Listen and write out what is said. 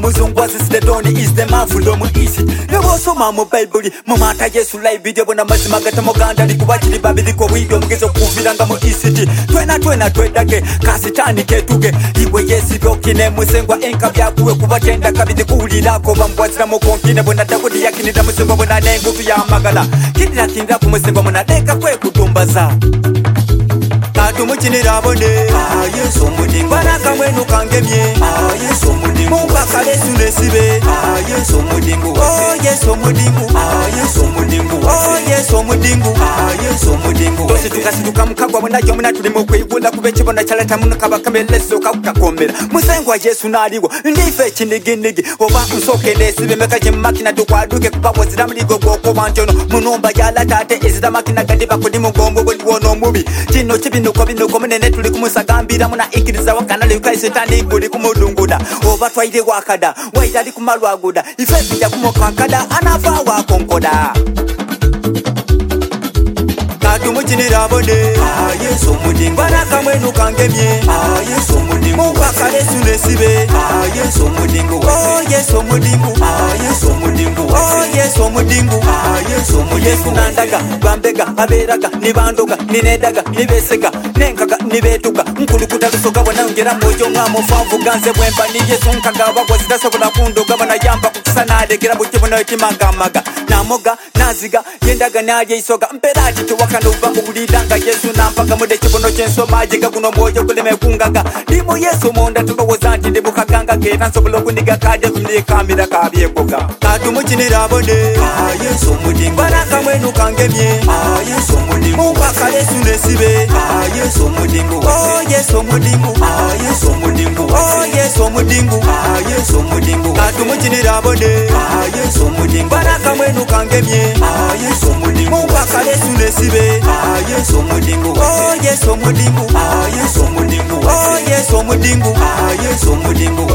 muzungu asiside doni is the man full of easy nebosoma mu Bible mu mata Yesu live video bona mazima gatamo ganda likubachiri babiri ko video mugezo kuviranga mu ECT twena twedage kasitani ketuge iwe Yesu byokine musengwa enka byakuwe kubatenda kabidi kuulira ko bambwazira mu konkine bona takudi yakinira musengwa bona nengu yamagala kinira ku musengwa bona deka kwe kutumbaza Tumuchinira abone Yesu mudingu Baraka mwenu kangemye Yesu mudingu Mubaka lesu nesibe Yesu mudingu Yesu mudingu Yesu mudingu Yesu mudingu Yesu mudingu Tosi tukasituka mukagwa munajo muna tulimo kwigunda kubechibona chaleta munakaba kameleso kakukakomera Musengwa Yesu naliwo ndife chindiginigi Oba nsoke nesibe mekaje makina tukwaduke kupapo zidamuligo goko banjono Munumba yala tate ezida makina gadiba kudimu gombo wono mubi Chino chibino kwa bino komunene tuli kumusagambira muna ikiriza wakana leuka isetani kuli kumudunguda oba twaide wakada waidali kumalwaguda ifepija kumokakada anafa wakonkoda Tumuchinira abone Yesu mudingu Baraka mwenu kangemye Yesu mudingu Mubaka lesu nesibe Yesu mudingu Yesu mudingu Yesu mudingu Yesu mudingu Yesu mudingu Yesu nandaga bambega aberaga nibandoga ninedaga nibesega nenkaga nibetuga nkulukuta bisoga bona ngera mojo mwamo favu ganze bwemba ni Yesu nkagaba kwazidasobola kundoga bana yamba kukisanade gera bukibona kimagamaga namoga naziga yendaga naje isoga mperaji tuwakano ubangu bulidanga Yesu nampaka mude kibono chenso majiga kuno mojo kuleme kungaga Dimo Yesu monda tubawoza nti ndibukaganga Keta nsobola kundiga kaje kumdiye kamira kabyekoga Tumuchinira abone Yesu mudingu Baraka mwenu kangemye Yesu mudingu Mubaka lesu nesibe Yesu mudingu Yesu mudingu Yesu mudingu Yesu mudingu Yesu mudingu Tumuchinira abone Yesu mudingu Baraka mwenu kangemye Yesu mudingu Mubaka lesu nesibe Yesu mudingu Yesu mudingu Yesu mudingu Yesu mudingu Yesu mudingu